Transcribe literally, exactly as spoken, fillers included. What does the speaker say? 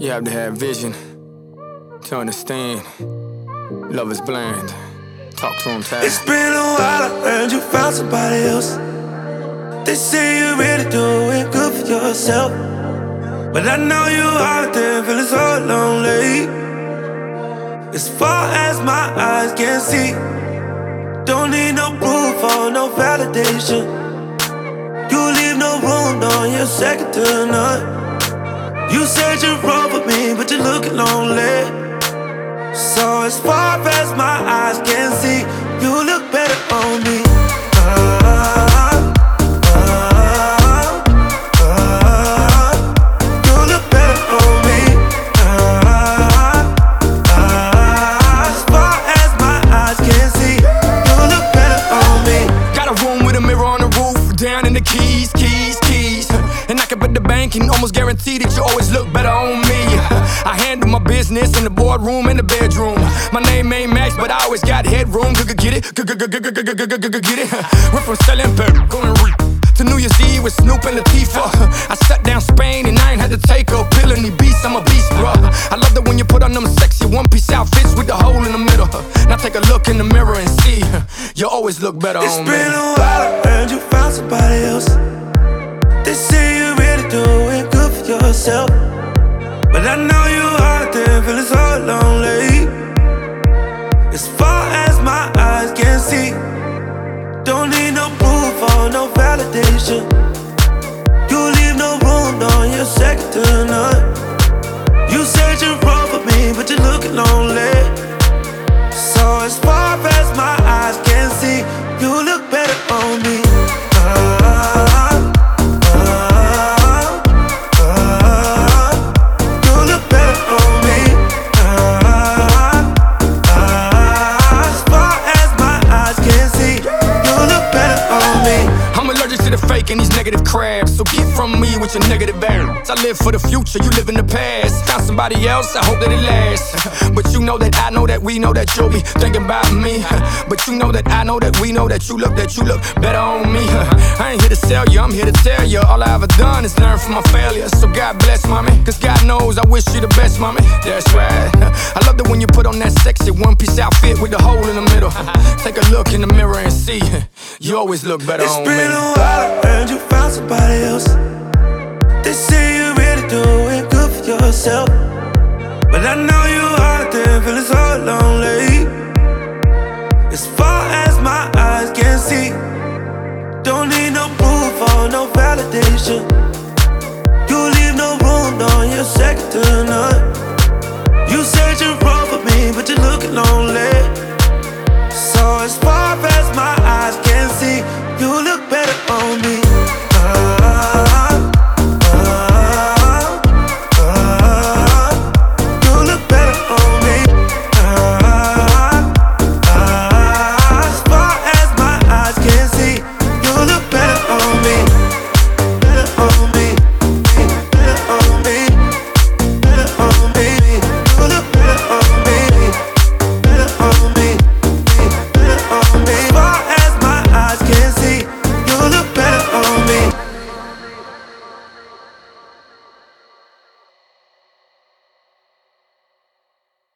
You have to have vision to understand. Love is blind. Talk to him, Ty. It's been a while, I heard you found somebody else. They say you're ready to do it good for yourself, but I know you out there feeling so lonely. As far as my eyes can see, don't need no proof or no validation. You leave no room, no, you're second to none. You said you're wrong for me, but you're looking lonely. So as far as my eyes can see, you look better on me. uh, uh, uh, You look better on me. uh, uh, As far as my eyes can see, you look better on me. Got a room with a mirror on the roof, down in the keys, keys, keys. And I can bet the bank and almost guarantee that you always look better on me. I handle my business in the boardroom and the bedroom. My name ain't Max, but I always got headroom. Get it? Get it? Went from selling going to New Year's Eve with Snoop and Latifah. I shut down Spain and I ain't had to take a pill in these beats. I'm a beast, bruh. I love that when you put on them sexy one-piece outfits with the hole in the middle. Now take a look in the mirror and see, you always look better on me. It's been a while, I heard you found somebody else. They say you're ready to do it good for yourself, but I know you out there feeling so lonely. As far as my eyes can see, don't need no proof or no validation. You leave no room, no, you're second to none. You said you're wrong for me, but you're looking lonely. So as far as my eyes can see, you look better on me. uh, And these negative crabs, so get from me with your negative vibes. I live for the future, you live in the past. Found somebody else, I hope that it lasts. But you know that I know that we know that you'll be thinking about me. But you know that I know that we know that you look, that you look better on me. I ain't here to sell you, I'm here to tell you, all I ever done is learn from my failures. So God bless, mommy, cause God knows I wish you the best, mommy. That's right. I love that when you put on that sexy one-piece outfit with the hole in the middle. Take a look in the mirror and see, you always look better it's on me. It's been a while, I heard you found somebody else. They say you're ready to do it good for yourself, but I know you out there feeling so lonely. As far as my eyes can see, don't need no proof or no validation. You leave no room, no, you're